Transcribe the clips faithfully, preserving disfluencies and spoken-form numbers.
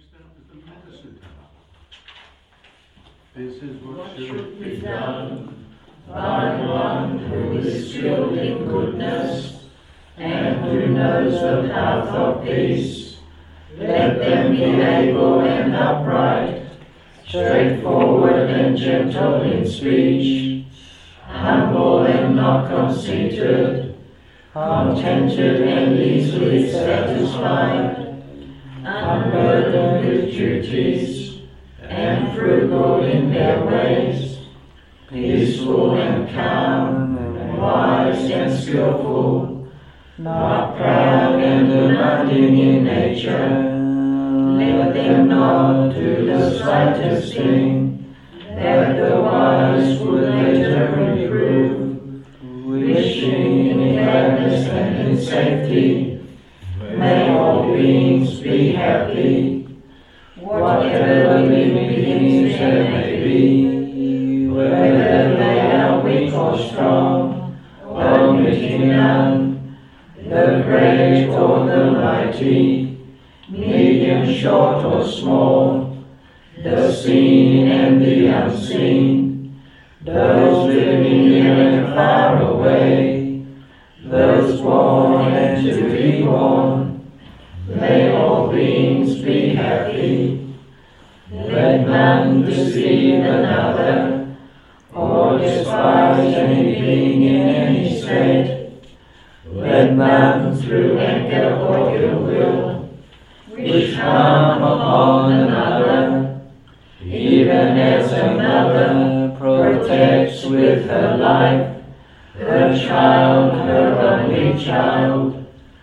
Next up is the Metta Sutta. This is what, what should, should be done by one who is skilled in goodness and who knows the path of peace. Let them be able and upright, straightforward and gentle in speech, humble and not conceited, contented and easily satisfied, unburdened with duties, and frugal in their ways, peaceful and calm, and wise and skillful, not proud and demanding in nature. Let them not do the slightest thing that the wise would later reprove, wishing in gladness and in safety. May all beings be happy, whatever living beings there may be, whether they are weak or strong, omitting none, the great or the mighty, medium, short or small, the seen and the unseen, those living near and far away, those born and to be born. May all beings be happy. Let none deceive another, or despise any being in any state. Let none through anger or ill will wish harm upon another, even as a mother protects with her life her child, her only child.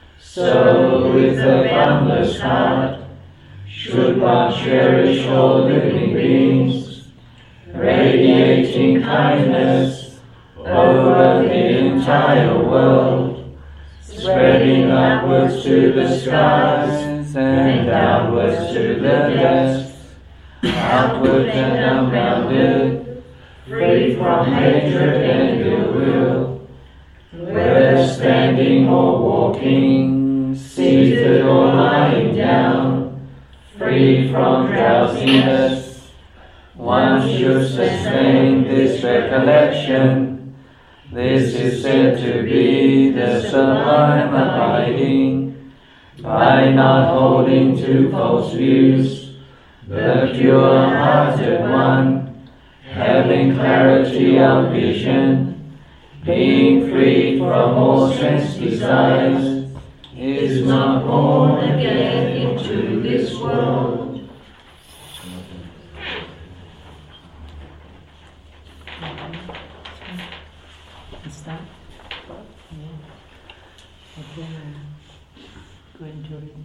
So with a boundless heart should one cherish all living beings, radiating kindness over the entire world, spreading upwards to the skies and downwards to the depths, outward and unbounded, free from hatred and ill will, whether standing or walking, seated or lying down, free from drowsiness. One should sustain this recollection. This is said to be the sublime abiding, by not holding to false views, the pure-hearted one, having clarity of vision, being free from all sense desires, is not born again into this world. Start. Okay, going to read.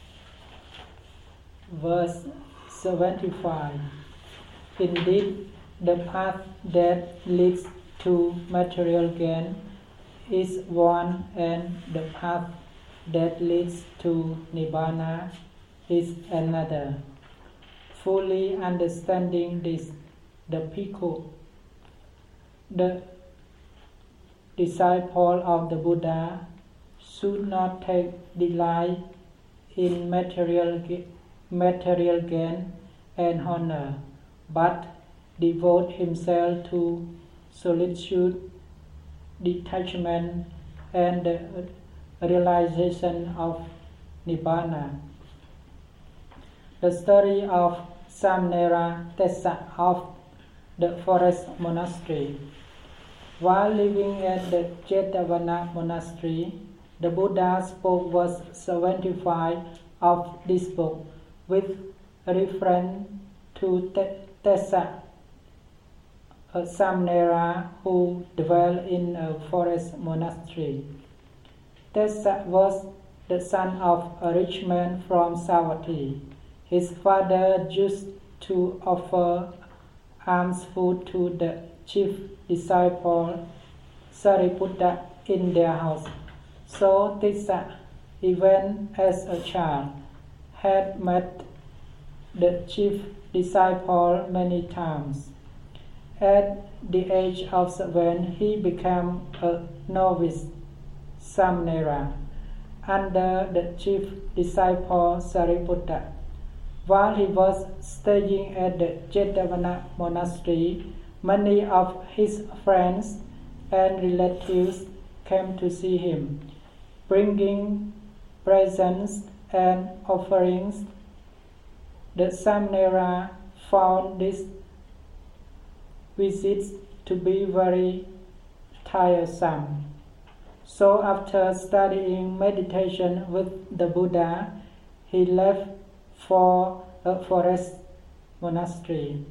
Verse seventy-five. Indeed, the path that leads to material gain is one, and the path that leads to Nibbana is another. Fully understanding this, the Bhikkhu, the disciple of the Buddha, should not take delight in material, material gain and honor, but devote himself to solitude, detachment, and the realization of Nibbana. The story of Samnera Tessa of the forest monastery. While living at the Jetavana monastery, the Buddha spoke verse seventy-five of this book with reference to Tessa, a Samnera who dwelt in a forest monastery. Tessa was the son of a rich man from Savatthi. His father used to offer alms food to the chief disciple Sariputta in their house. So Tessa, even as a child, had met the chief disciple many times. At the age of seven, he became a novice Samnera under the chief disciple Sariputta. While he was staying at the Jetavana monastery, many of his friends and relatives came to see him, bringing presents and offerings. The Samanera found these visits to be very tiresome. So after studying meditation with the Buddha, he left for a forest monastery.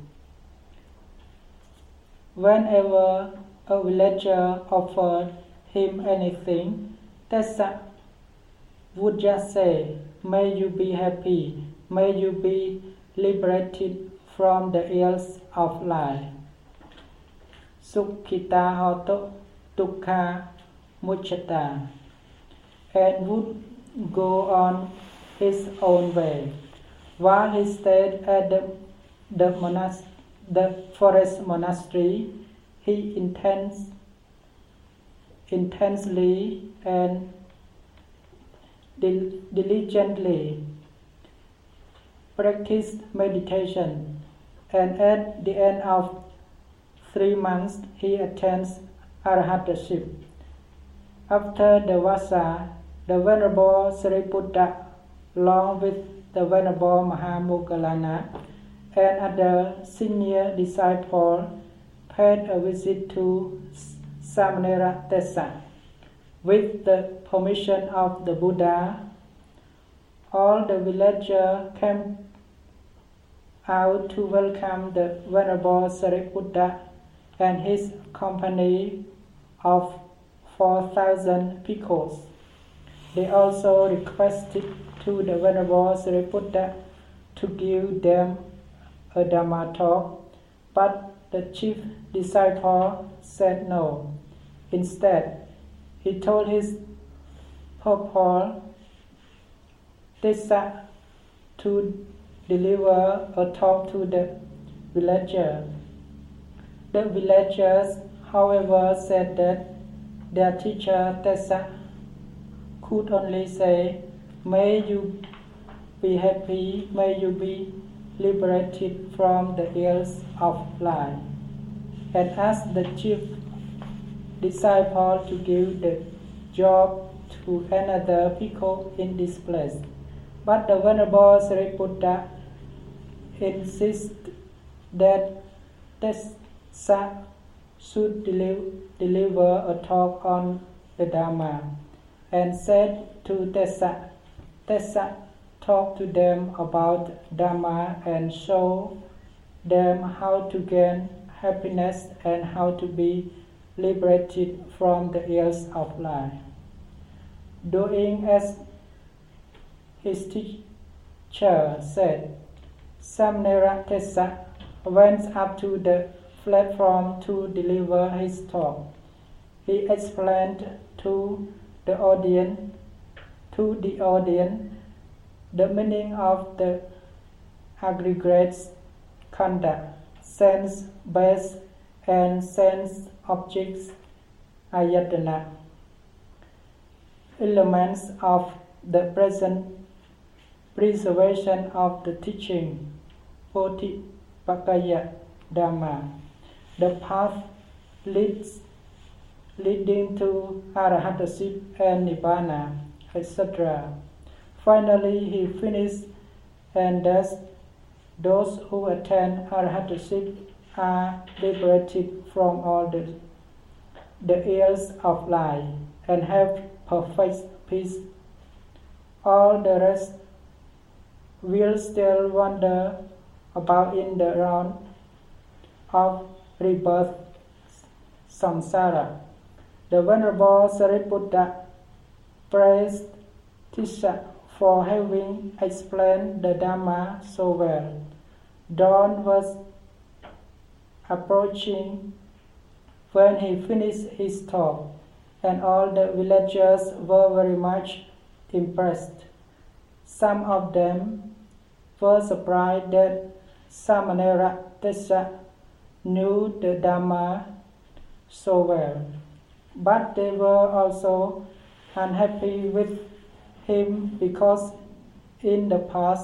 Whenever a villager offered him anything, Tessa would just say, "May you be happy, may you be liberated from the ills of life. Sukhita hoto dukkha muccata," and would go on his own way. While he stayed at the, the, monas- the forest monastery, he intens- intensely and dil- diligently practiced meditation, and at the end of three months he attains arhataship. After the Vassa, the Venerable Sariputta, along with the Venerable Mahamoggallana and other senior disciples, paid a visit to Samanera Tessa. With the permission of the Buddha, all the villagers came out to welcome the Venerable Sariputta and his company of four thousand bhikkhus. They also requested to the Venerable Sariputta to give them a Dhamma talk, but the chief disciple said no. Instead, he told his pupil Tessa to deliver a talk to the villagers. The villagers, however, said that their teacher Tessa could only say, "May you be happy, may you be liberated from the ills of life," and asked the chief disciple to give the job to another bhikkhu in this place. But the Venerable Sariputta insisted that Tessa should deliver, deliver a talk on the Dhamma, and said to Tessa, "Tessa, talk to them about Dhamma and show them how to gain happiness and how to be liberated from the ills of life." Doing as his teacher said, Samanera Tessa went up to the platform to deliver his talk. He explained to the audience, to the audience, the meaning of the aggregate khandha, sense-based and sense objects, ayatana, elements of the present preservation of the teaching, Bodhipakkhaya Dhamma, the path leads, leading to Arhataship and Nibbana, et cetera. Finally, he finished, and thus those who attain Arhataship are liberated from all the, the ills of life and have perfect peace. All the rest will still wander about in the round of rebirth, samsara. The Venerable Sariputta praised Tissa for having explained the Dhamma so well. Dawn was approaching when he finished his talk, and all the villagers were very much impressed. Some of them were surprised that Samanera Tessa knew the Dhamma so well, but they were also unhappy with him because in the past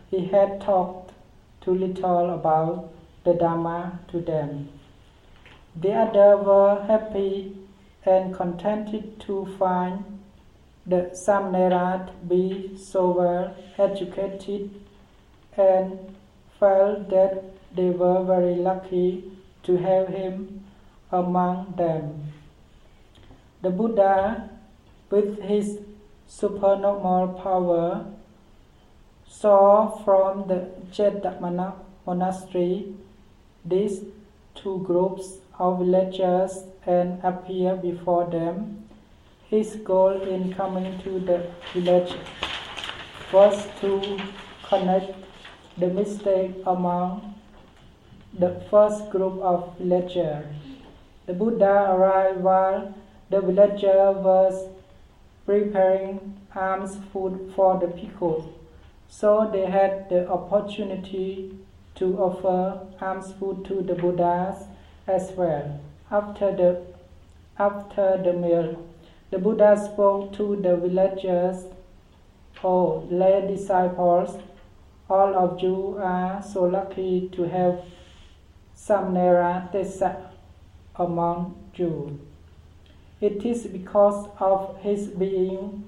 he had talked too little about the Dhamma to them. The others were happy and contented to find the Samanera to be so well educated and felt that they were very lucky to have him among them. The Buddha, with his supernormal power, saw from the Jettamana monastery these two groups of villagers and appeared before them. His goal in coming to the village was to connect the mistake among the first group of villagers. The Buddha arrived while the villager was preparing alms food for the bhikkhus, so they had the opportunity to offer alms food to the Buddhas as well. After the after the meal, the Buddha spoke to the villagers, "O lay disciples, all of you are so lucky to have Samanera Tessa among you. It is because of his being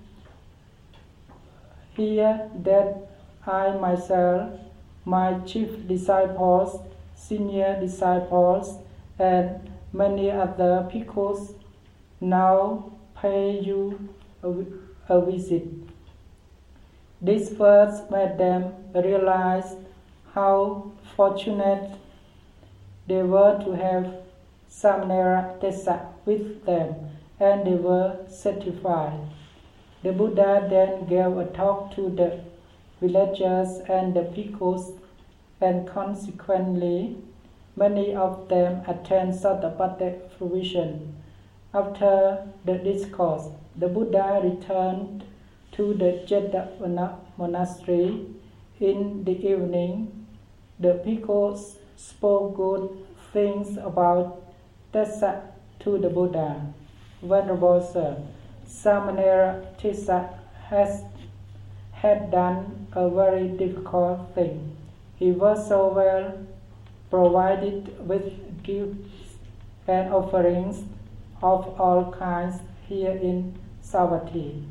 here that I myself, my chief disciples, senior disciples, and many other bhikkhus now pay you a, a visit." This verse made them realize how fortunate they were to have Samanera Tessa with them, and they were satisfied. The Buddha then gave a talk to the villagers and the bhikkhus, and consequently, many of them attained Sotapatta fruition. After the discourse, the Buddha returned to the Jettamana monastery. In the evening, the bhikkhus spoke good things about Tessa to the Buddha. "Venerable Sir, Samanera Tessa has had done a very difficult thing. He was so well provided with gifts and offerings of all kinds here in Savatthi.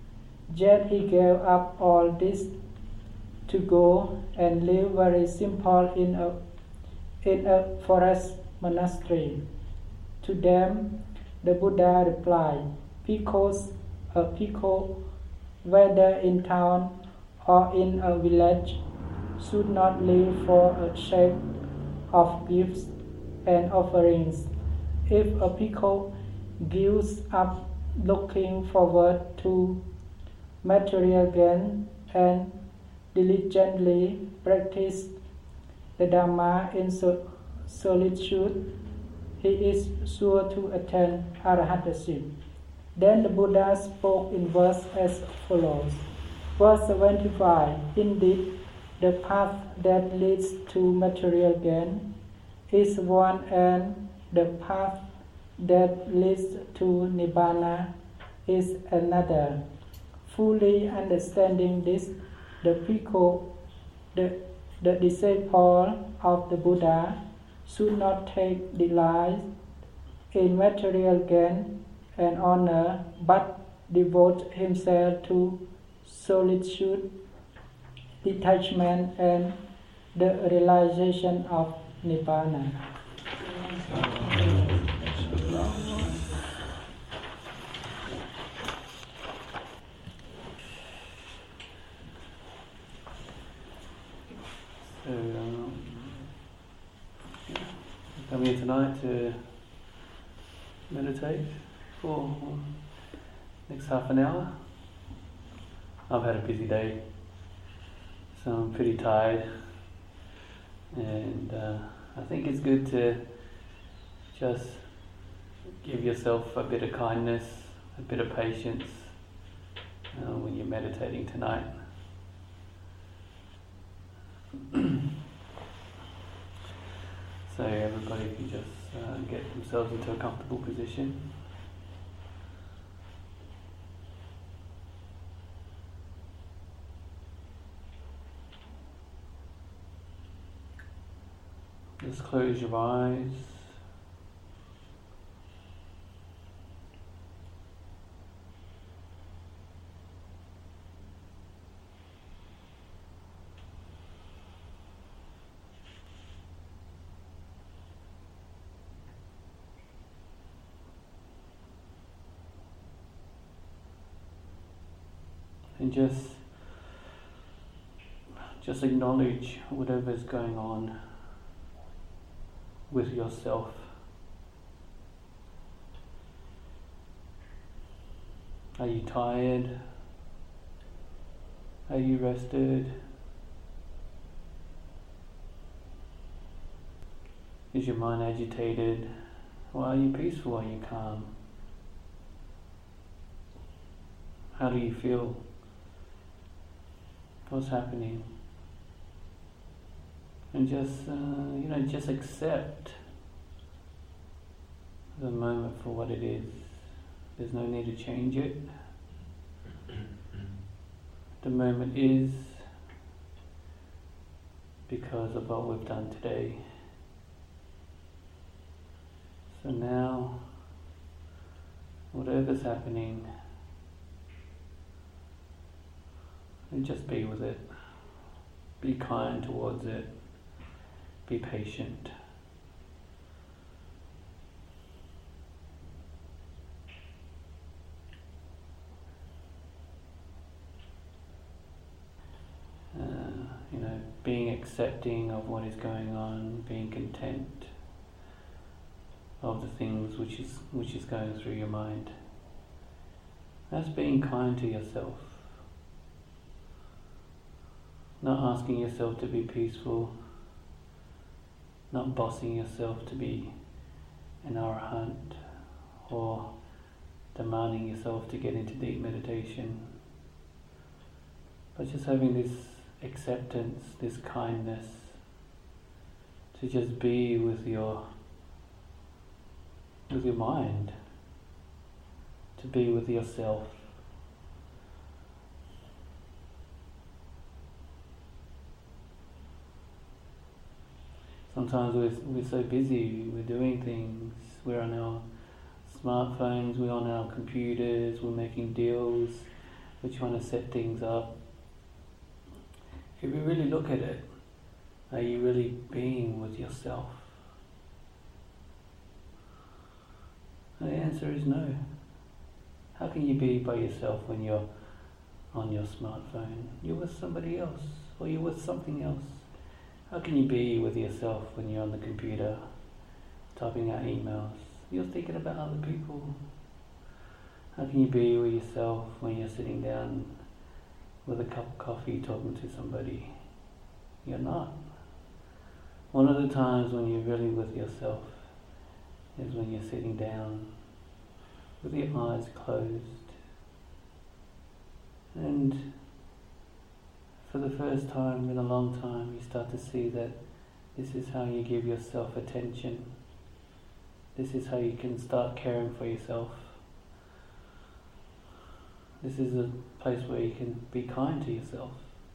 Yet he gave up all this to go and live very simple in a in a forest monastery." To them, the Buddha replied, "Bhikkhus, a bhikkhu, whether in town or in a village, should not live for a sake of gifts and offerings. If a bhikkhu gives up looking forward to material gain and diligently practice the Dhamma in solitude, he is sure to attain Arahataship." Then the Buddha spoke in verse as follows. Verse seventy-five. "Indeed, the path that leads to material gain is one, and the path that leads to Nibbana is another. Fully understanding this, the bhikkhu, the, the disciple of the Buddha, should not take delight in material gain and honor, but devote himself to solitude, detachment, and the realization of Nibbana." So, um, come here tonight to meditate for next half an hour. I've had a busy day, so I'm pretty tired, and uh, I think it's good to just give yourself a bit of kindness, a bit of patience uh, when you're meditating tonight. So everybody can just uh, get themselves into a comfortable position. Just close your eyes. And just, just acknowledge whatever's going on with yourself. Are you tired? Are you rested? Is your mind agitated? Or are you peaceful? Are you calm? How do you feel? What's happening? And just, uh, you know, just accept the moment for what it is. There's no need to change it. The moment is because of what we've done today. So now, whatever's happening, and just be with it. Be kind towards it. Be patient. Uh, you know, being accepting of what is going on, being content of the things which is which is going through your mind. That's being kind to yourself. Not asking yourself to be peaceful, not bossing yourself to be an arahant, or demanding yourself to get into deep meditation, but just having this acceptance, this kindness, to just be with your with your mind, to be with yourself. Sometimes we're, we're so busy, we're doing things, we're on our smartphones, we're on our computers, we're making deals, we're trying to set things up. If you really look at it, are you really being with yourself? And the answer is no. How can you be by yourself when you're on your smartphone? You're with somebody else, or you're with something else. How can you be with yourself when you're on the computer, typing out emails? You're thinking about other people. How can you be with yourself when you're sitting down with a cup of coffee talking to somebody? You're not. One of the times when you're really with yourself is when you're sitting down with your eyes closed, and for the first time in a long time you start to see that this is how you give yourself attention. This is how you can start caring for yourself. This is a place where you can be kind to yourself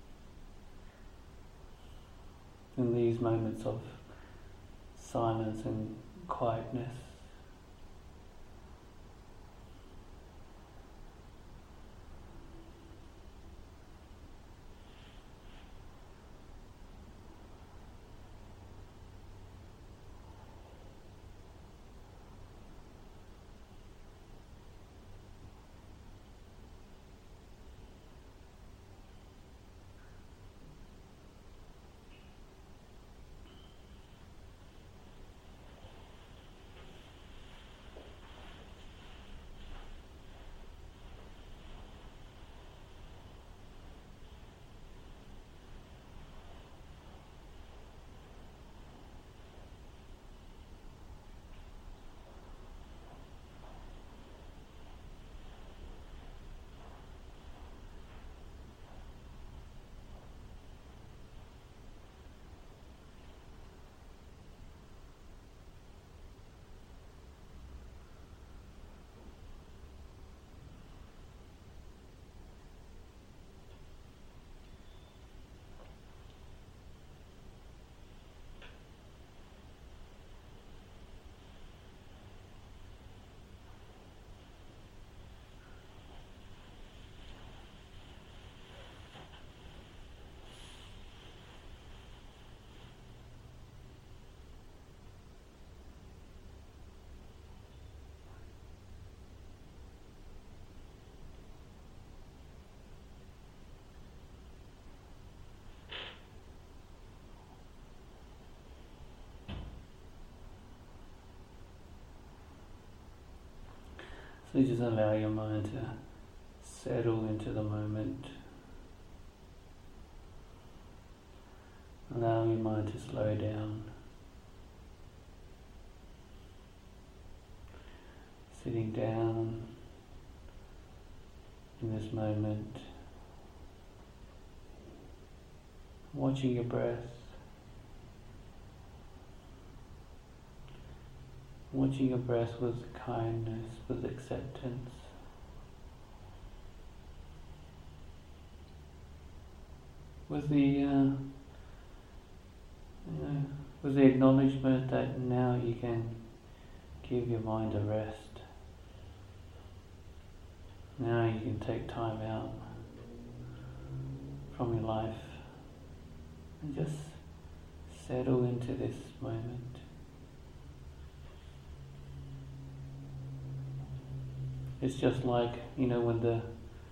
in these moments of silence and quietness. So just allow your mind to settle into the moment. Allow your mind to slow down. Sitting down in this moment, watching your breath, watching your breath with kindness, with acceptance. With the, uh, you know, with the acknowledgement that now you can give your mind a rest. Now you can take time out from your life and just settle into this moment. It's just like, you know, when the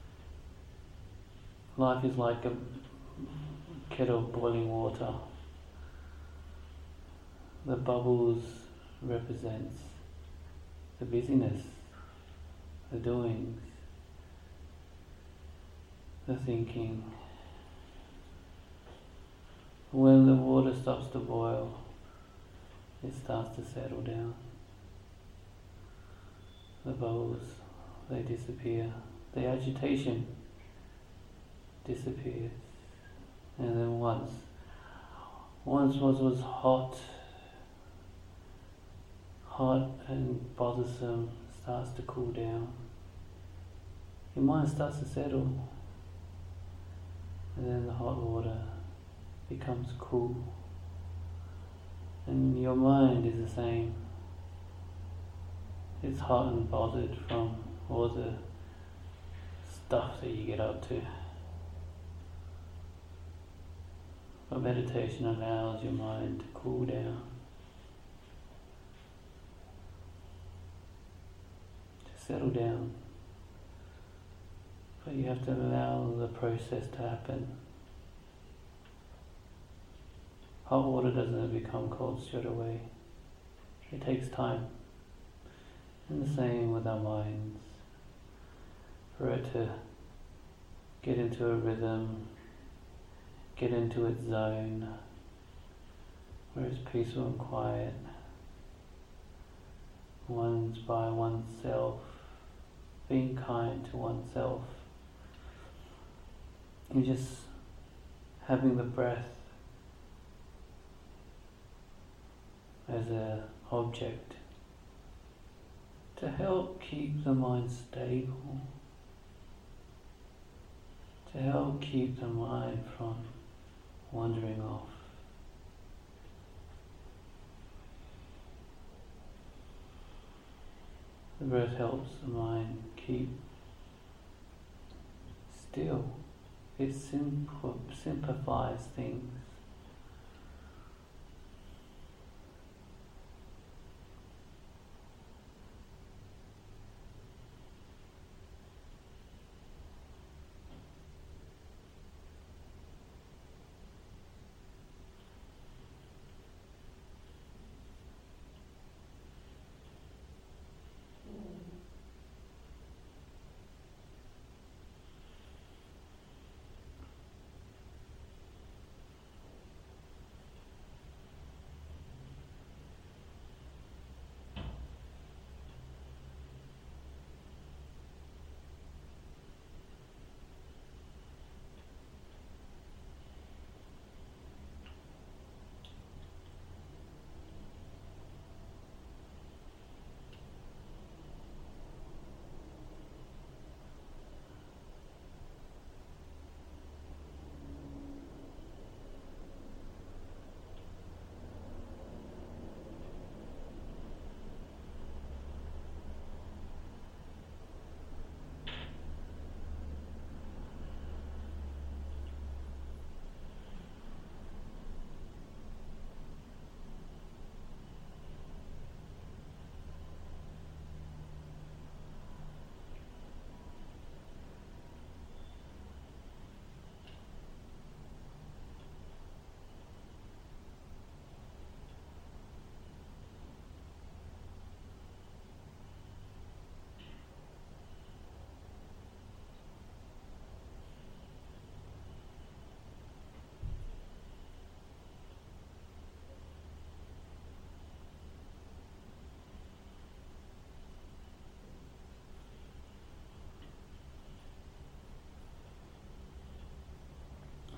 life is like a kettle of boiling water. The bubbles represents the busyness, the doings, the thinking. When the water starts to boil, it starts to settle down. The bubbles, they disappear. The agitation disappears. And then once, once what was hot, hot and bothersome starts to cool down, your mind starts to settle. And then the hot water becomes cool. And your mind is the same. It's hot and bothered from all the stuff that you get up to. But meditation allows your mind to cool down, to settle down. But you have to allow the process to happen. Hot water doesn't become cold straight away. It takes time. And the same with our minds. For it to get into a rhythm, get into its zone, where it's peaceful and quiet, one's by oneself, being kind to oneself, and just having the breath as an object to help keep the mind stable, to help keep the mind from wandering off. The breath helps the mind keep still. It simple, simplifies things.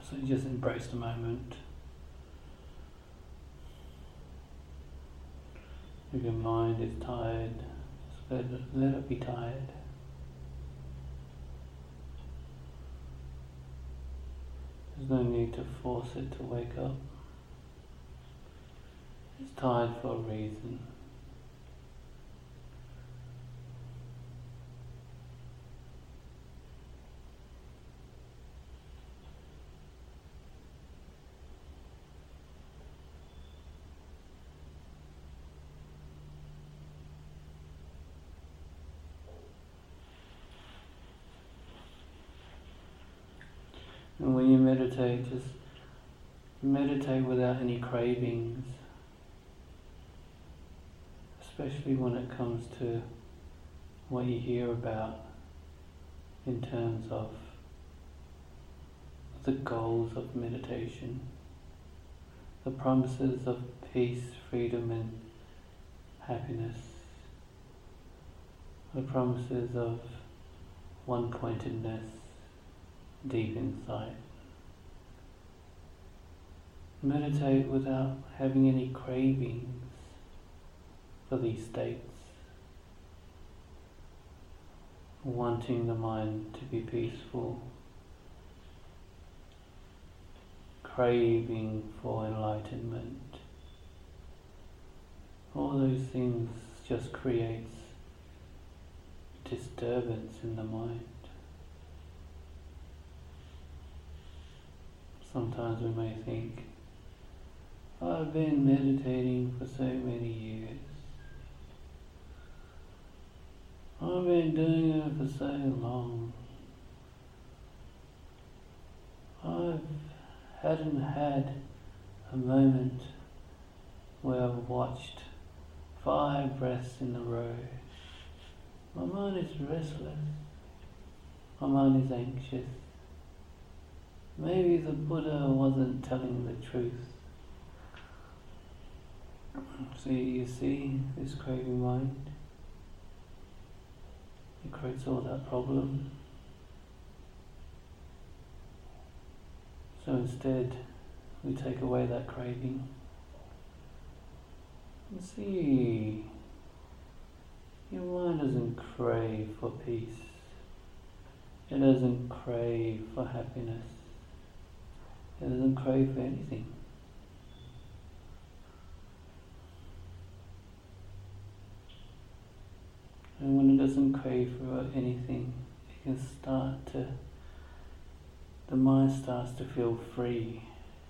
So just embrace the moment. If your mind is tired, just let it, let it be tired. There's no need to force it to wake up. It's tired for a reason. And when you meditate, just meditate without any cravings, especially when it comes to what you hear about in terms of the goals of meditation, the promises of peace, freedom and happiness, the promises of one-pointedness deep inside. Meditate without having any cravings for these states, wanting the mind to be peaceful, craving for enlightenment. All those things just creates disturbance in the mind. Sometimes we may think, I've been meditating for so many years. I've been doing it for so long. I hadn't had a moment where I've watched five breaths in a row. My mind is restless. My mind is anxious. Maybe the Buddha wasn't telling the truth. So you see this craving mind? It creates all that problem. So instead, we take away that craving. And see, your mind doesn't crave for peace. It doesn't crave for happiness. It doesn't crave for anything. And when it doesn't crave for anything, it can start to, the mind starts to feel free.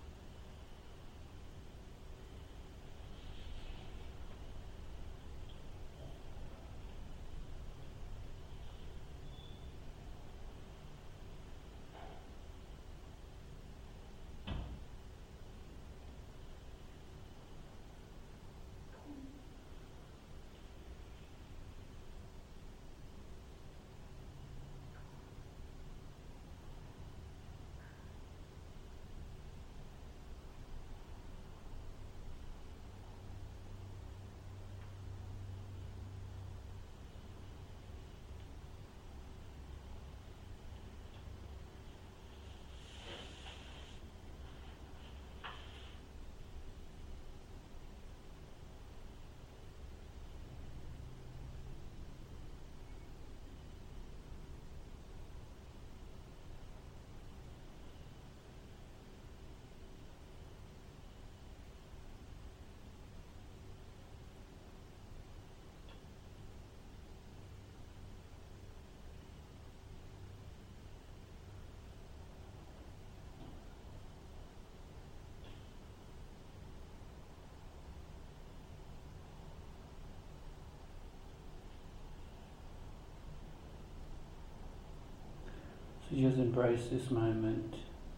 So just embrace this moment.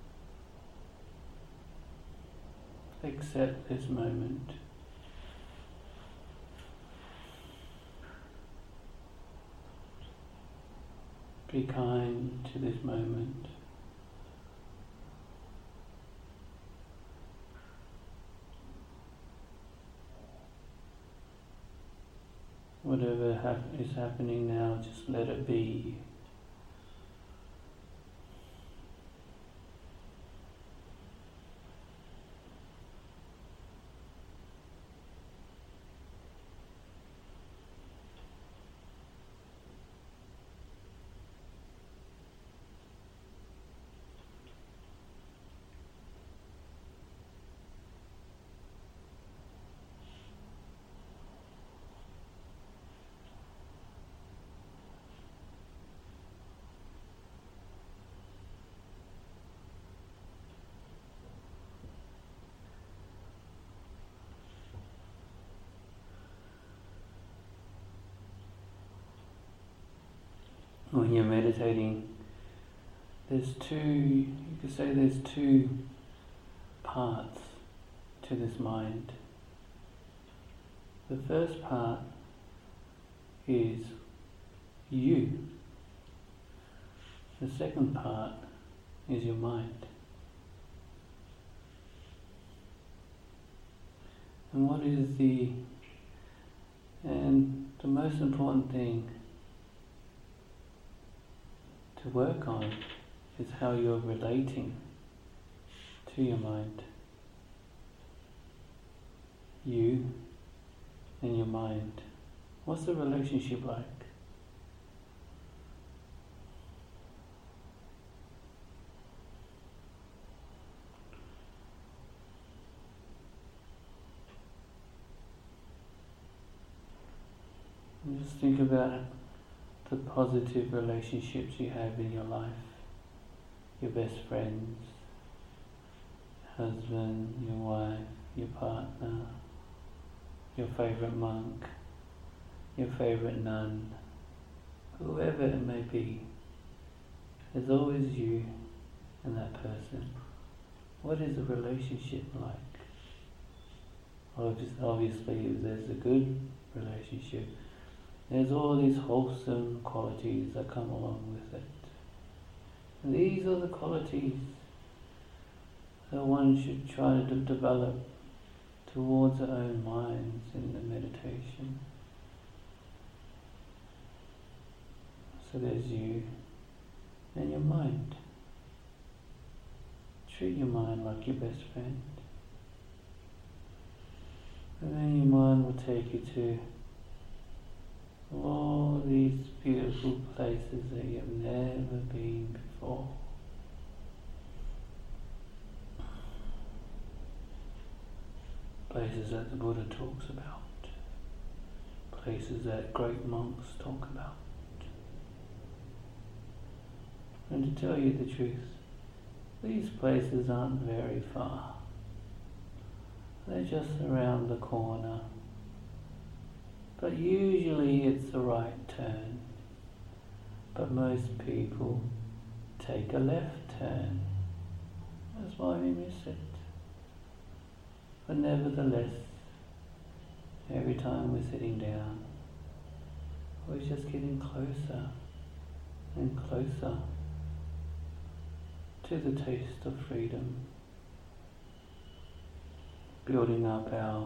Accept this moment. Be kind to this moment. Whatever hap- is happening now, just let it be. when you're meditating, there's two, you could say there's two parts to this mind. The first part is you. The second part is your mind. And what is the, and the most important thing to work on is how you're relating to your mind. You and your mind. What's the relationship like? And just think about the positive relationships you have in your life. Your best friends, husband, your wife, your partner, your favourite monk, your favourite nun, whoever it may be. There's always you and that person. What is the relationship like? Obviously, if there's a good relationship, there's all these wholesome qualities that come along with it. And these are the qualities that one should try to develop towards their own minds in the meditation. So there's you and your mind. Treat your mind like your best friend. And then your mind will take you to all these beautiful places that you've never been before. Places that the Buddha talks about. Places that great monks talk about. And to tell you the truth, these places aren't very far. They're just around the corner. But usually it's the right turn. But most people take a left turn. That's why we miss it. But nevertheless, every time we're sitting down, we're just getting closer and closer to the taste of freedom, building up our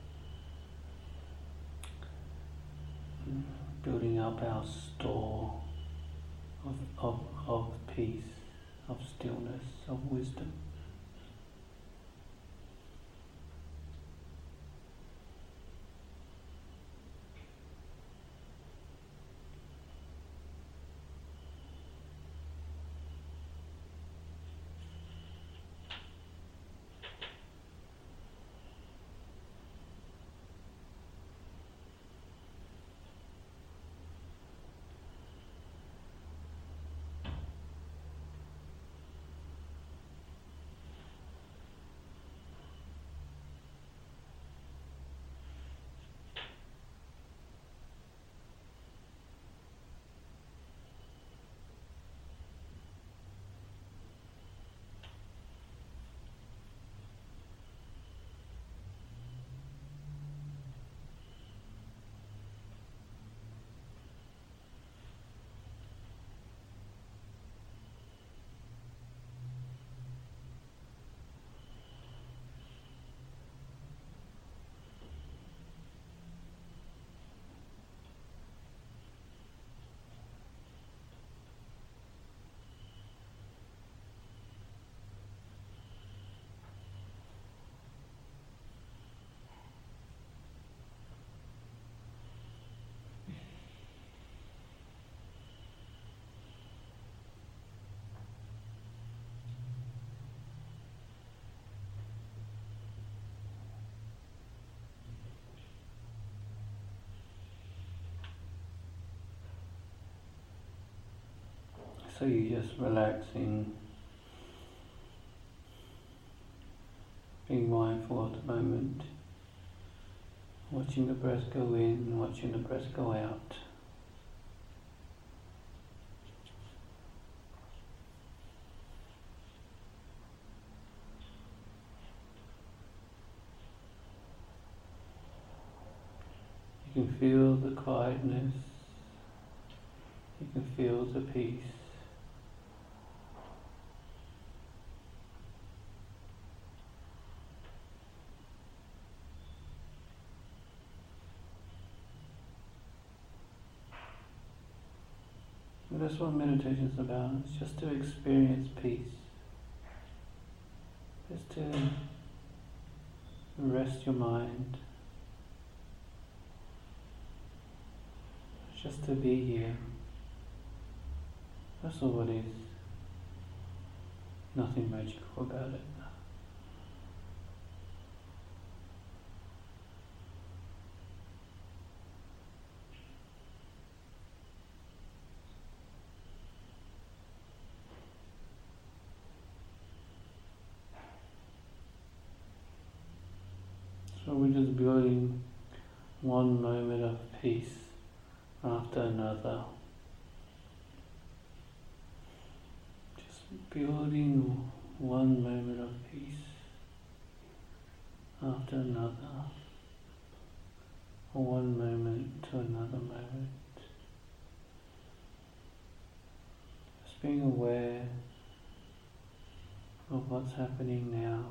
building up our store of, of, of peace, of stillness, of wisdom. So you're just relaxing, being mindful of the moment, watching the breath go in, watching the breath go out. can feel the quietness, you can feel the peace. And that's what meditation is about. It's just to experience peace. Just to rest your mind. Just to be here. That's all it is. Nothing magical about it. So we're just building one moment of peace after another. Just building one moment of peace after another. Or one moment to another moment. Just being aware of what's happening now.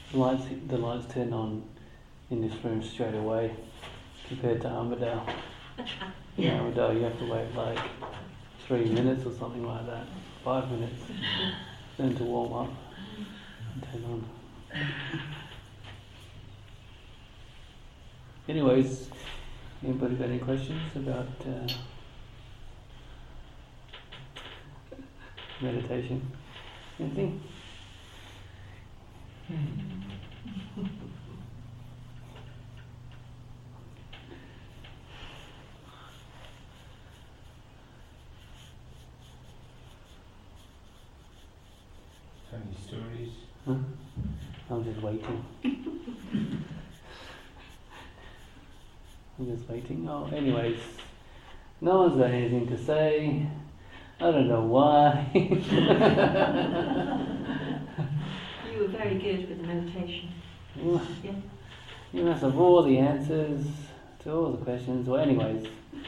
the lights the lights turn on in this room straight away compared to Armadale. In Armadale you have to wait like three minutes or something like that, five minutes, then to warm up and turn on. Anyways, anybody got any questions about uh, meditation? Anything? Funny stories. Huh? I'm just waiting. I'm just waiting. Oh, anyways, no one's got anything to say. I don't know why. You were very good with the meditation. You, Yeah. you must have all the answers to all the questions. Well, anyways,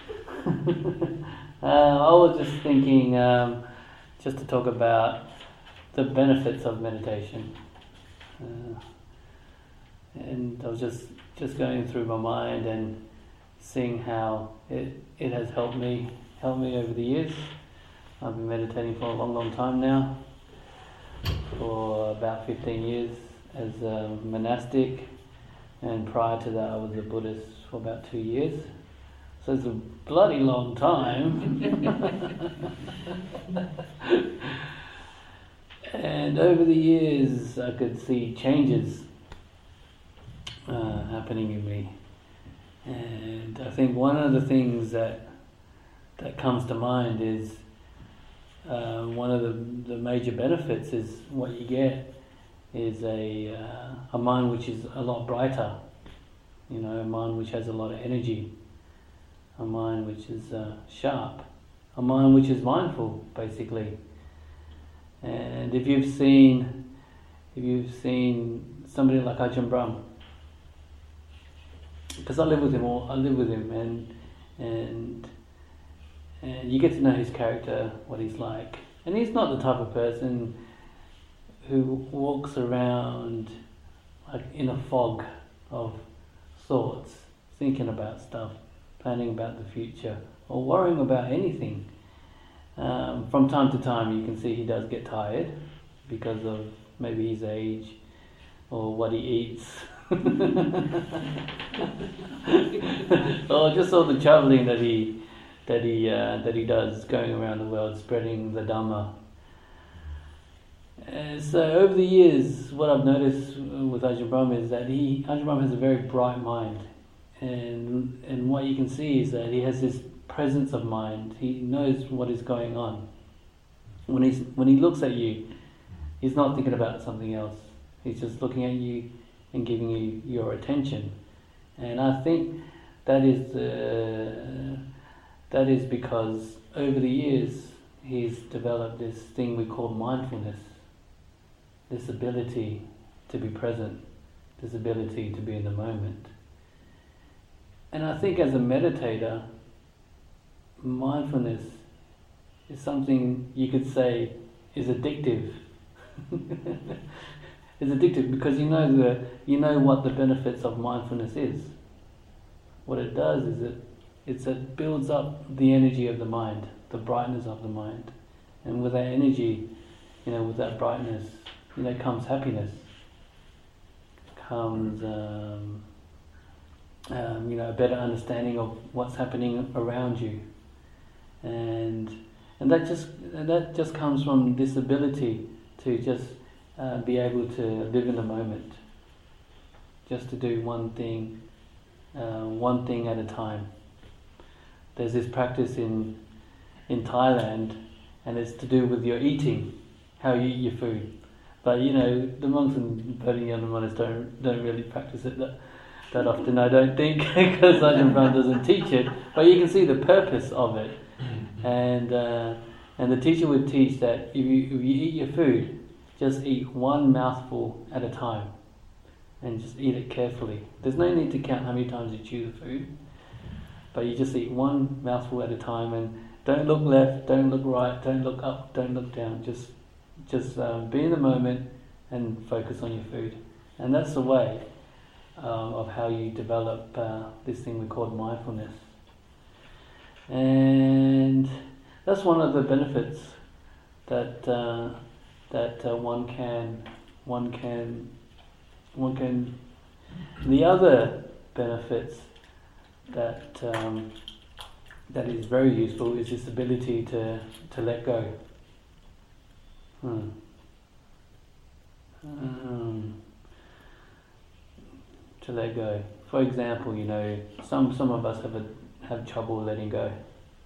uh, I was just thinking, um, just to talk about the benefits of meditation. Uh, and I was just, just going through my mind and seeing how it, it has helped me, helped me over the years. I've been meditating for a long, long time now, for about fifteen years as a monastic, and prior to that I was a Buddhist for about two years. So it's a bloody long time. And over the years I could see changes uh, happening in me. And I think one of the things that that comes to mind is uh, one of the, the major benefits is what you get is a uh, a mind which is a lot brighter, you know, a mind which has a lot of energy, a mind which is uh, sharp, a mind which is mindful, basically. And if you've seen, if you've seen somebody like Ajahn Brahm, because I live with him, all I live with him, and and and you get to know his character, what he's like, and he's not the type of person who walks around like in a fog of thoughts, thinking about stuff, planning about the future, or worrying about anything. Um, from time to time you can see he does get tired because of maybe his age or what he eats or just all the travelling that he that he uh, that he does, going around the world spreading the Dhamma. Uh, so over the years what I've noticed with Ajahn Brahm is that he Ajahn Brahm has a very bright mind, and and what you can see is that he has this presence of mind. He knows what is going on. When he's when he looks at you, he's not thinking about something else. He's just looking at you and giving you your attention. And I think that is uh, that is because over the years he's developed this thing we call mindfulness, this ability to be present, this ability to be in the moment. And I think as a meditator, mindfulness is something you could say is addictive. It's addictive because you know the you know what the benefits of mindfulness is. What it does is it it's it builds up the energy of the mind, the brightness of the mind, and with that energy, you know, with that brightness, you know, comes happiness, comes um, um, you know, a better understanding of what's happening around you. And and that just that just comes from this ability to just uh, be able to live in the moment, just to do one thing, uh, one thing at a time. There's this practice in in Thailand, and it's to do with your eating, how you eat your food. But you know, the monks and Bodhinyana monasteries don't don't really practice it that that often, I don't think, because Ajahn Brahm doesn't teach it. But you can see the purpose of it. And uh, and the teacher would teach that if you, if you eat your food, just eat one mouthful at a time, and just eat it carefully. There's no need to count how many times you chew the food, but you just eat one mouthful at a time, and don't look left, don't look right, don't look up, don't look down. Just just um, be in the moment and focus on your food. And that's the way um, of how you develop uh, this thing we call mindfulness. And that's one of the benefits that uh, that uh, one can one can one can. The other benefits that um, that is very useful is this ability to to let go. Hmm. Um, to let go. For example, you know, some some of us have a, have trouble letting go.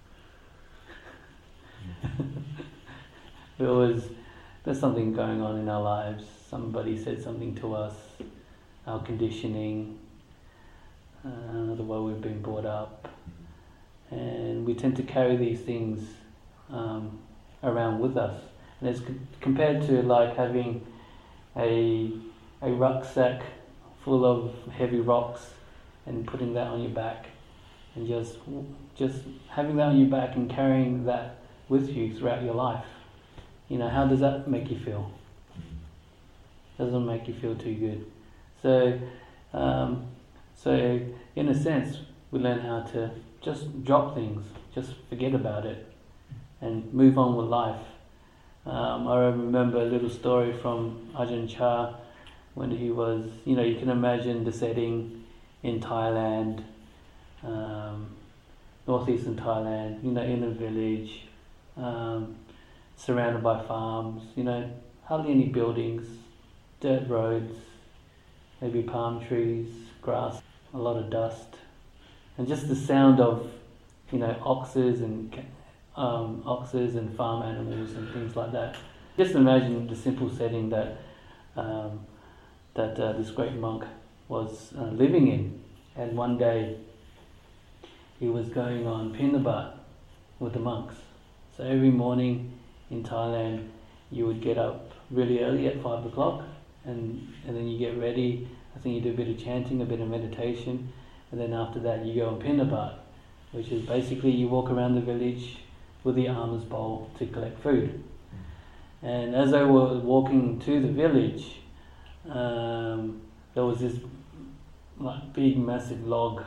We always, there's something going on in our lives. Somebody said something to us, our conditioning, uh, the way we've been brought up, and we tend to carry these things um, around with us. And it's c- compared to like having a a rucksack full of heavy rocks and putting that on your back, and just just having that on your back and carrying that with you throughout your life. You know, how does that make you feel? Doesn't make you feel too good. So, um, so in a sense, we learn how to just drop things, just forget about it, and move on with life. Um, I remember a little story from Ajahn Chah when he was, you know, you can imagine the setting in Thailand, um, northeastern Thailand, you know, in a village, um, surrounded by farms, you know, hardly any buildings, dirt roads, maybe palm trees, grass, a lot of dust, and just the sound of, you know, oxes and um, oxes and farm animals and things like that. Just imagine the simple setting that um, that uh, this great monk was uh, living in. And one day he was going on Pinabat with the monks. So every morning in Thailand, you would get up really early at five o'clock, and, and then you get ready. I think you do a bit of chanting, a bit of meditation, and then after that you go on Pinabat, which is basically you walk around the village with the alms bowl to collect food. And as they were walking to the village, um, there was this like big, massive log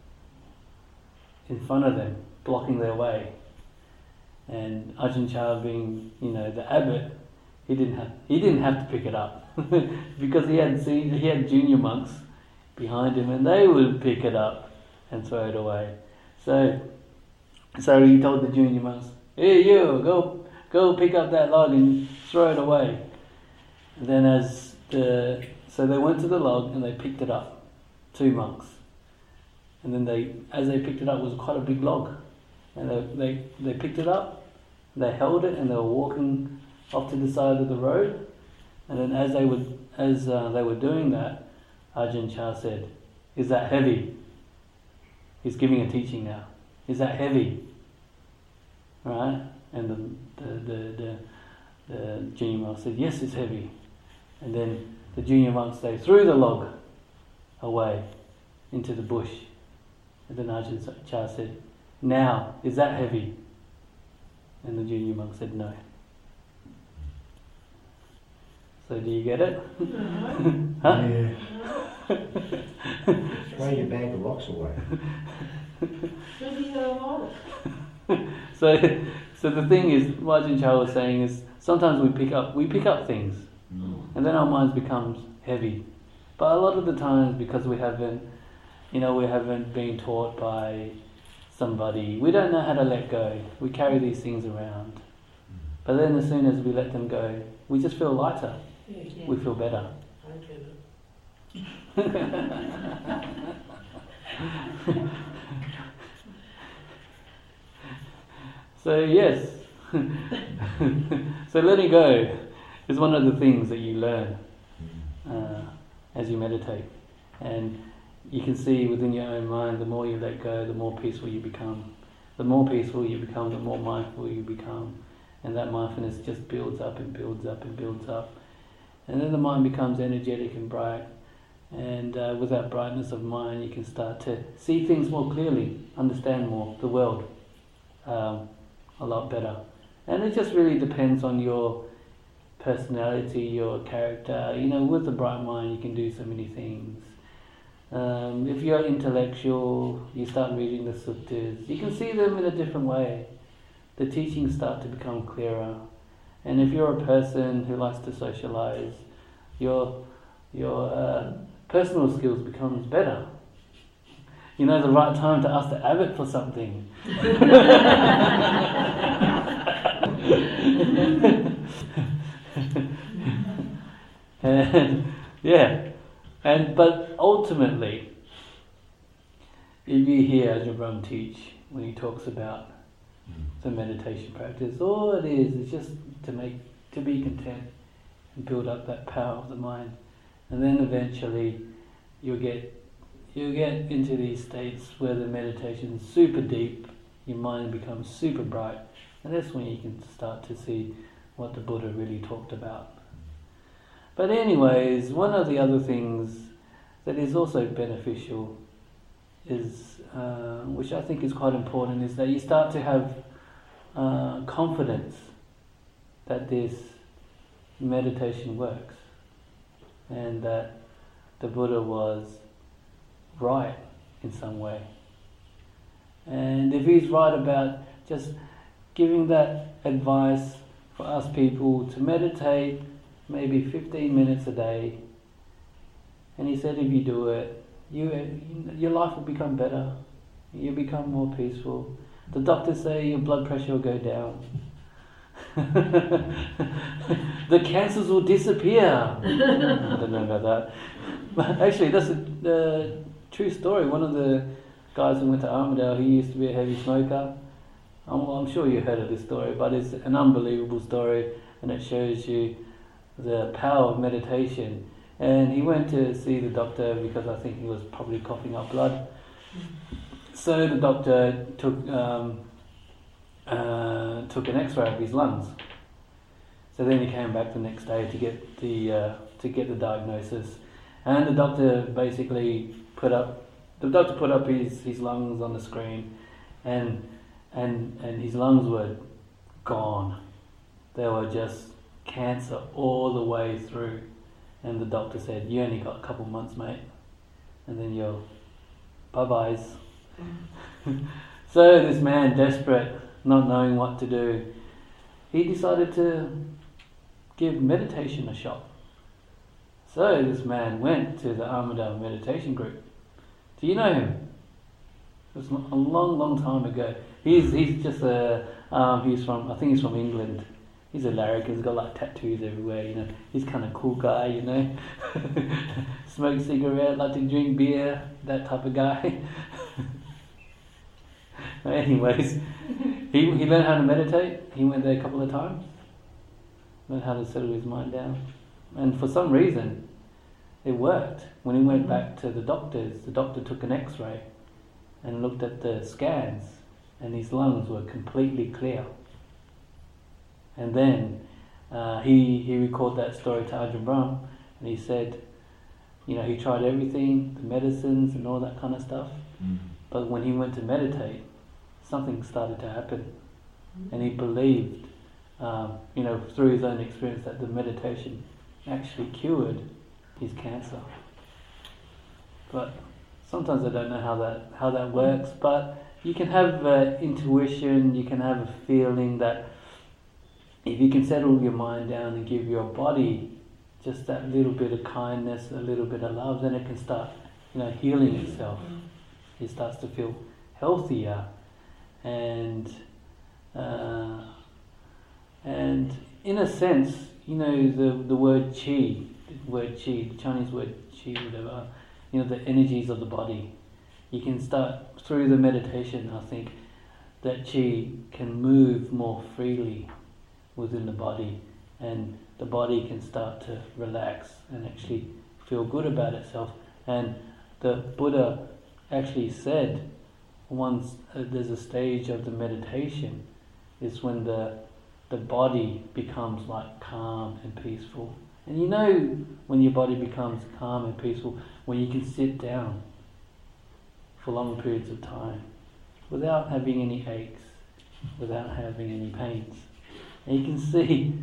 in front of them, blocking their way. And Ajahn Chah, being, you know, the abbot, he didn't have he didn't have to pick it up because he had seen he had junior monks behind him, and they would pick it up and throw it away. So, so he told the junior monks, "Hey, you go go pick up that log and throw it away." And then as the so they went to the log and they picked it up, two monks. And then they as they picked it up, it was quite a big log. And they, they, they picked it up, they held it, and they were walking off to the side of the road. And then as they would, as uh, they were doing that, Ajahn Chah said, "Is that heavy?" He's giving a teaching now. "Is that heavy?" Right? And the the the, the, the junior monk said, "Yes, it's heavy." And then the junior monks, they threw the log away into the bush. And then Ajahn Chah said, "Now, is that heavy?" And the junior monk said, "No." So do you get it? Huh? Yeah. Throw your bag of rocks away. so, so the thing is, what Ajahn Chah was saying is, sometimes we pick up, we pick up things, and then our minds becomes heavy. But a lot of the times, because we haven't, you know, we haven't been taught by somebody, we don't know how to let go. We carry these things around. But then as soon as we let them go, we just feel lighter. Yeah. We feel better. So yes, so letting go is one of the things that you learn uh, as you meditate. And you can see within your own mind, the more you let go, the more peaceful you become. The more peaceful you become, the more mindful you become. And that mindfulness just builds up and builds up and builds up. And then the mind becomes energetic and bright. And uh, with that brightness of mind, you can start to see things more clearly, understand more the world um, a lot better. And it just really depends on your personality, your character. You know, with the bright mind, you can do so many things. Um, if you're intellectual, you start reading the suttas, you can see them in a different way. The teachings start to become clearer. And if you're a person who likes to socialize, your your uh, personal skills becomes better. You know the right time to ask the abbot for something. And yeah, and but ultimately, if you hear Ajahn Brahm teach when he talks about the meditation practice, all it is is just to make to be content and build up that power of the mind, and then eventually you'll get you'll get into these states where the meditation is super deep, your mind becomes super bright, and that's when you can start to see what the Buddha really talked about. But anyways, one of the other things that is also beneficial is, uh, which I think is quite important, is that you start to have uh, confidence that this meditation works and that the Buddha was right in some way. And if he's right about just giving that advice for us people to meditate maybe fifteen minutes a day, and he said if you do it, you your life will become better, you become more peaceful. The doctors say your blood pressure will go down. The cancers will disappear. I don't know about that. But actually, that's a uh, true story. One of the guys who went to Armidale, he used to be a heavy smoker. I'm, I'm sure you've heard of this story, but it's an unbelievable story, and it shows you the power of meditation. And he went to see the doctor because I think he was probably coughing up blood. So the doctor took um, uh, took an X-ray of his lungs. So then he came back the next day to get the uh, to get the diagnosis, and the doctor basically put up the doctor put up his, his lungs on the screen, and and and his lungs were gone. They were just cancer all the way through. And the doctor said, "You only got a couple months, mate, and then you're bye-byes." So this man, desperate, not knowing what to do, he decided to give meditation a shot. So this man went to the Armidale meditation group. Do you know him? It was a long, long time ago. He's he's just a um, he's from I think he's from England. He's a larrikin, he's got like tattoos everywhere, you know. He's kind of cool guy, you know. Smoke cigarette, like to drink beer, that type of guy. Anyways, he he learned how to meditate. He went there a couple of times. Learned how to settle his mind down. And for some reason, it worked. When he went back to the doctors, the doctor took an X-ray and looked at the scans, and his lungs were completely clear. And then uh, he he recalled that story to Ajahn Brahm, and he said, you know, he tried everything, the medicines and all that kind of stuff, mm. but when he went to meditate, something started to happen, mm. and he believed, um, you know, through his own experience, that the meditation actually cured his cancer. But sometimes I don't know how that how that works, but you can have uh, intuition, you can have a feeling that if you can settle your mind down and give your body just that little bit of kindness, a little bit of love, then it can start, you know, healing itself. It starts to feel healthier, and uh, and in a sense, you know, the the word qi, the word qi, the Chinese word qi, whatever, you know, the energies of the body. You can start through the meditation. I think that qi can move more freely within the body, and the body can start to relax and actually feel good about itself. And the Buddha actually said once uh, there's a stage of the meditation is when the the body becomes like calm and peaceful. And you know when your body becomes calm and peaceful, when you can sit down for long periods of time without having any aches, without having any pains. And you can see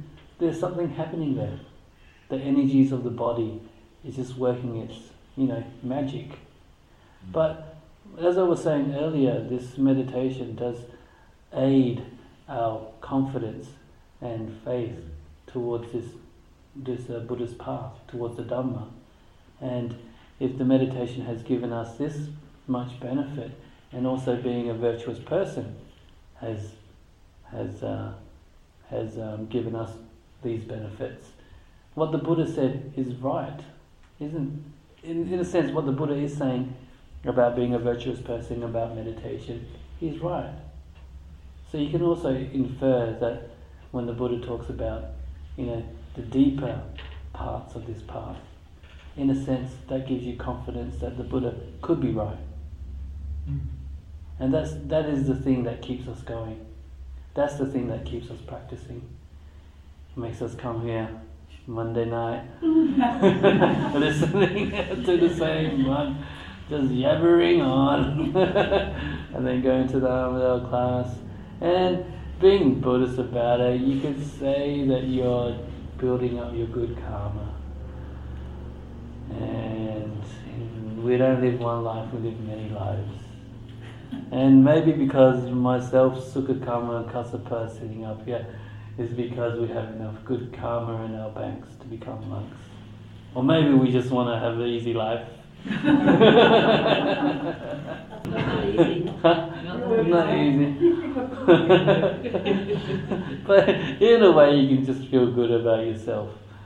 there's something happening there. The energies of the body is just working its, you know, magic. But as I was saying earlier, this meditation does aid our confidence and faith towards this this uh, Buddhist path, towards the Dhamma. And if the meditation has given us this much benefit, and also being a virtuous person has has uh, has um, given us these benefits, what the Buddha said is right, isn't? In, in a sense, what the Buddha is saying about being a virtuous person, about meditation, is right. So you can also infer that when the Buddha talks about, you know, the deeper parts of this path, in a sense, that gives you confidence that the Buddha could be right. Mm. And that's that is the thing that keeps us going. That's the thing that keeps us practicing. It makes us come here Monday night, listening to the same one, just yabbering on, and then going to the Amrita class. And being Buddhist about it, you could say that you're building up your good karma. And we don't live one life, we live many lives. And maybe because myself, Sukha Karma and Kassapa sitting up here, is because we have enough good karma in our banks to become monks. Or maybe we just want to have an easy life. Not easy. Not easy. But in a way you can just feel good about yourself.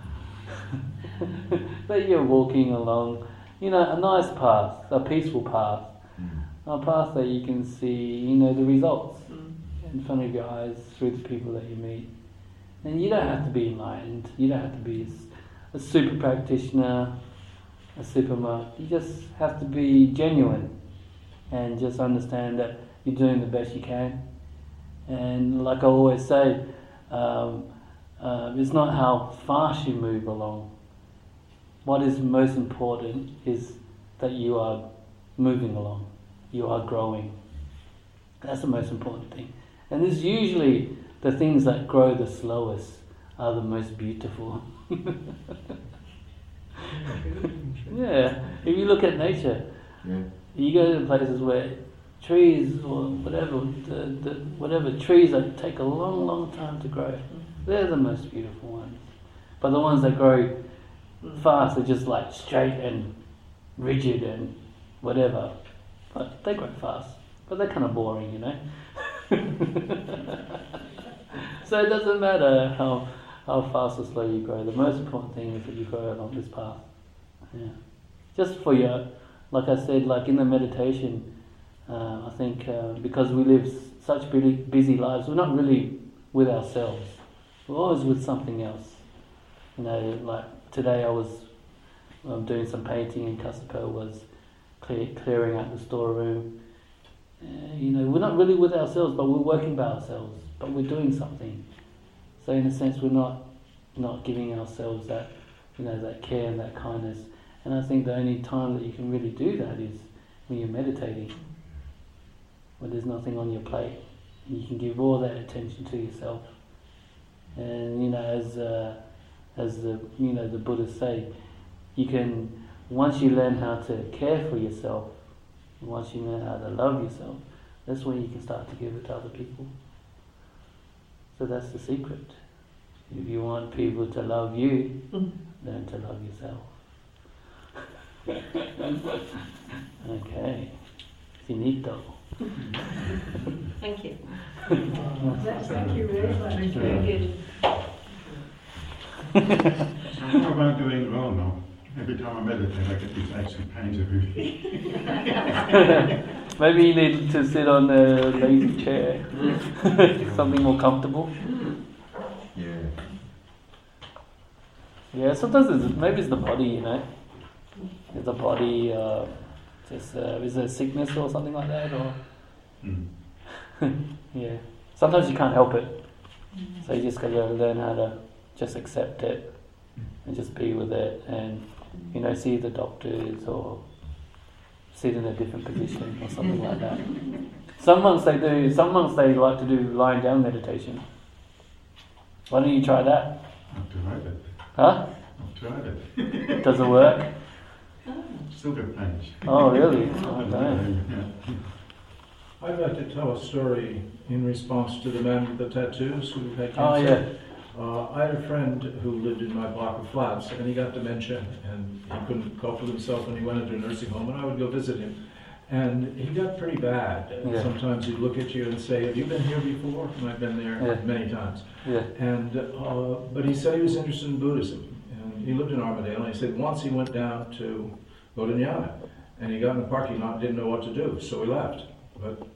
That you're walking along, you know, a nice path, a peaceful path, a path that you can see, you know, the results in front of your eyes through the people that you meet. And you don't have to be enlightened, you don't have to be a super practitioner, a super monk. You just have to be genuine and just understand that you're doing the best you can. And like I always say, um, uh, it's not how fast you move along. What is most important is that you are moving along, you are growing. That's the most important thing. And it's usually the things that grow the slowest are the most beautiful. Yeah, if you look at nature, yeah. You go to places where trees or whatever, the, the, whatever trees that take a long, long time to grow, they're the most beautiful ones. But the ones that grow fast are just like straight and rigid and whatever. But they grow fast, but they're kind of boring, you know. So it doesn't matter how how fast or slow you grow. The most important thing is that you grow along this path. Yeah. Just for your, like I said, like in the meditation, uh, I think uh, because we live such busy, busy lives, we're not really with ourselves. We're always with something else. You know, like today I was um, doing some painting and Kassapa was clear, clearing out the storeroom. Uh, you know, we're not really with ourselves, but we're working by ourselves, but we're doing something. So in a sense, we're not not giving ourselves that, you know, that care and that kindness. And I think the only time that you can really do that is when you're meditating, when there's nothing on your plate. You can give all that attention to yourself. And you know, as uh, as the you know the Buddhists say, you can, once you learn how to care for yourself, once you learn how to love yourself, that's when you can start to give it to other people. So that's the secret. If you want people to love you, learn to love yourself. Okay. Finito. Thank you. Thank you very much. Thank you. Very good. How about doing well now? Every time I meditate, I get these aches and pains every week. Maybe you need to sit on a lazy chair, something more comfortable. Yeah. Yeah, sometimes it's, maybe it's the body, you know. Is the body uh, just uh, is there sickness or something like that, or mm. yeah. Sometimes you can't help it, so you just got to learn how to just accept it and just be with it, and you know, see the doctors or sit in a different position or something like that. Some monks they do. Some monks they like to do lying down meditation. Why don't you try that? I've tried it. Huh? I've tried it. Does it work? Still got pains. Oh, really? Oh, no. Yeah. I'd like to tell a story in response to the man with the tattoos who had cancer. Oh, yeah. Uh, I had a friend who lived in my block of flats, and he got dementia, and he couldn't cope with himself, and he went into a nursing home, and I would go visit him. And he got pretty bad. Yeah. Sometimes he'd look at you and say, "Have you been here before?" And I've been there Yeah. many times. Yeah. And uh, but he said he was interested in Buddhism, and he lived in Armadale. And he said once he went down to Bodhinyana, and he got in the parking lot and didn't know what to do, so he left. But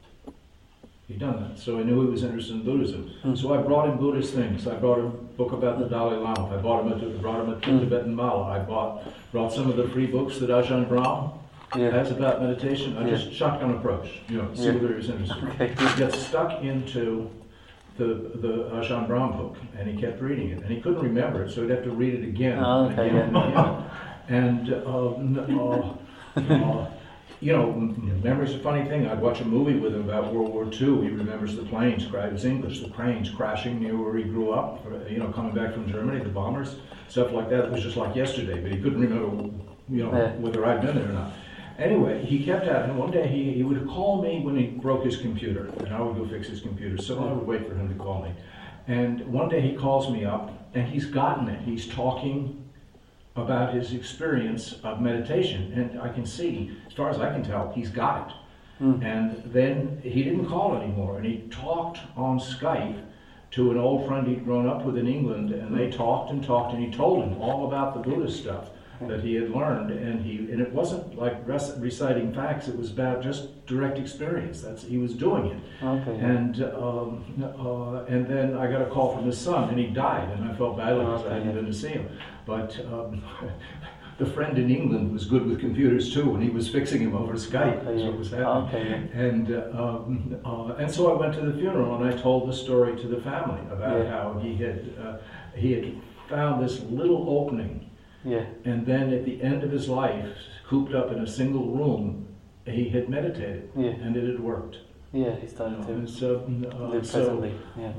he'd done that, so I knew he was interested in Buddhism. Mm. So I brought him Buddhist things. I brought him a book about the Dalai Lama. I bought him a, brought him a Mm. Tibetan Mala. I bought brought some of the free books that Ajahn Brahm Yeah. has about meditation. I Yeah. just shotgun approach, you know, see Yeah. whether he was interested. Okay. He got stuck into the the Ajahn Brahm book, and he kept reading it, and he couldn't remember it, so he'd have to read it again Oh, and okay, again and again. And uh, uh, uh, you know, m- memory's a funny thing. I'd watch a movie with him about World War Two. He remembers the planes, cra- it was English, the planes crashing near where he grew up, or, you know, coming back from Germany, the bombers, stuff like that. It was just like yesterday, but he couldn't remember, you know, Yeah. whether I'd been there or not. Anyway, he kept at it, and one day he, he would call me when he broke his computer, and I would go fix his computer, so I would wait for him to call me. And one day he calls me up, and he's gotten it. He's talking about his experience of meditation, and I can see, as far as I can tell, he's got it. Mm. And then he didn't call anymore, and he talked on Skype to an old friend he'd grown up with in England, and they talked and talked, and he told him all about the Buddhist stuff that he had learned, and he and it wasn't like rec- reciting facts, it was about just direct experience. That's he was doing it. Okay. And um, uh, and then I got a call from his son, and he died, and I felt badly because I hadn't been to see him. But um, the friend in England was good with computers too, and he was fixing him over Skype. That's what was happening. Okay. And uh, um, uh, and so I went to the funeral, and I told the story to the family about Yeah. how he had uh, he had found this little opening. Yeah. And then at the end of his life, cooped up in a single room, he had meditated, Yeah. and it had worked. Yeah. He started to And so, uh, live so presently. Yeah.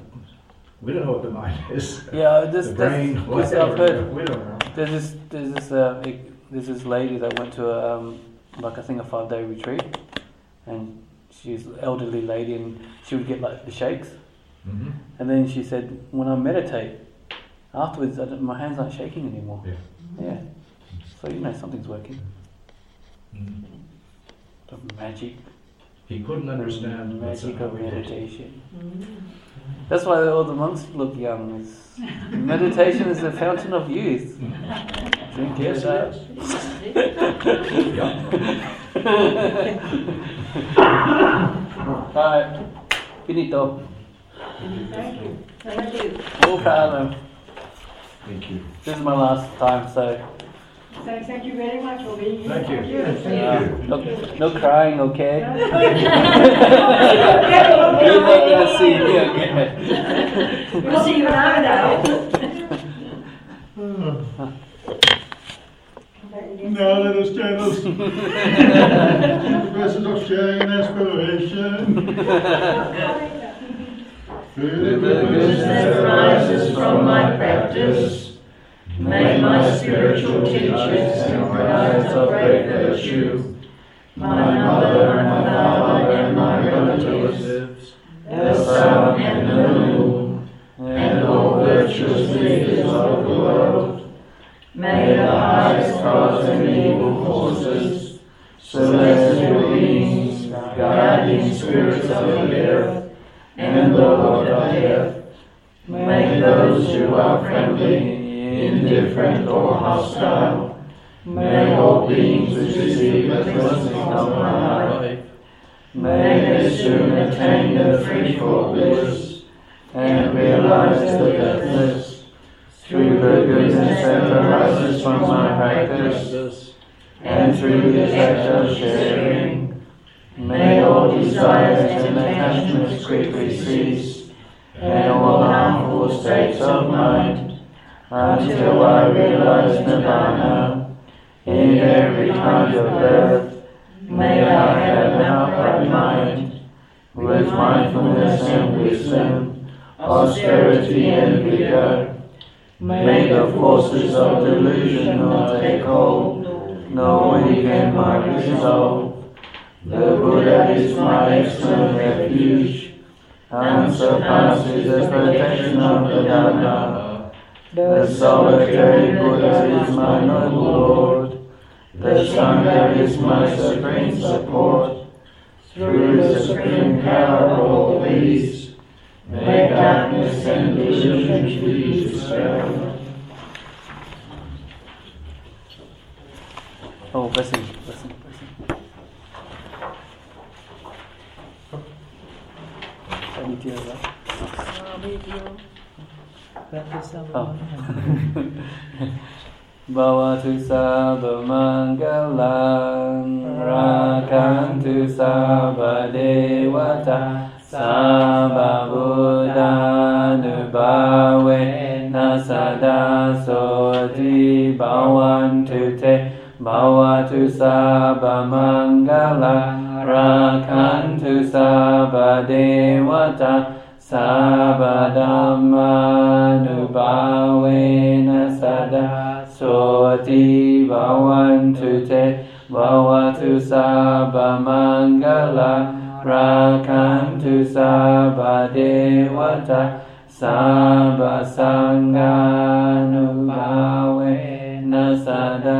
we don't know what the mind is. Yeah. This. the This. brain, this whatever. I've heard. We don't know. There's this. There's this. Uh, it, there's this lady that went to a um, like I think a five day retreat, and she's an elderly lady, and she would get like the shakes, Mm-hmm. and then she said, when I meditate, afterwards I don't, my hands aren't shaking anymore. Yeah. Yeah. So you know something's working. Mm-hmm. The magic. He couldn't The understand what's magic of happening. meditation. That's why all the monks look young. Is meditation is the fountain of youth. Drink Yes, it it up. is. Yeah. Alright. Finito. Thank you. Thank you. No problem. Thank you. This is my last time, so Thank, thank you very much for being here. Thank you. Yes, uh, no, no crying, okay? Okay, You're not gonna see me again. We'll see you now. Now let us join us. Professors of sharing and aspiration. Through the goodness that arises from my practice, may my spiritual teachers and guides of great virtue, my mother and my father and my relatives, the sun and the moon, and all virtuous leaders of the world, may the highest gods and evil forces, celestial beings, guardian spirits of the earth, and Lord of death, may those who are friendly, indifferent, or hostile, may all beings receive the blessing of my life. May they soon attain the threefold bliss and realize the deathless through the goodness that arises from my practice, and through this act of sharing. May all desires and attachments quickly cease, and all harmful states of mind, until I realize Nirvana in every kind of birth. May I have an upright mind, with mindfulness and wisdom, austerity and vigor. May the forces of delusion not take hold, nor weaken my resolve. The Buddha is my excellent refuge, and surpasses the protection of the Dharma. The solitary Buddha is my noble Lord. The Sangha is my supreme support. Through the supreme power of all these, may darkness and delusion be dispelled. Oh, blessing, blessing, blessing. Any tears up? Oh. Bhavatu sabba mangalam, rakantu sabba devata, sabba buddhanubhavena sada soti bhavantu te, bhavatu sabba mangalam, rakantu sabba devata, sabba dhammanubhavena sada soti bhavantu te, bhavatu sabba mangala, rakantu sabba devata, sabba sanghanubhavena sada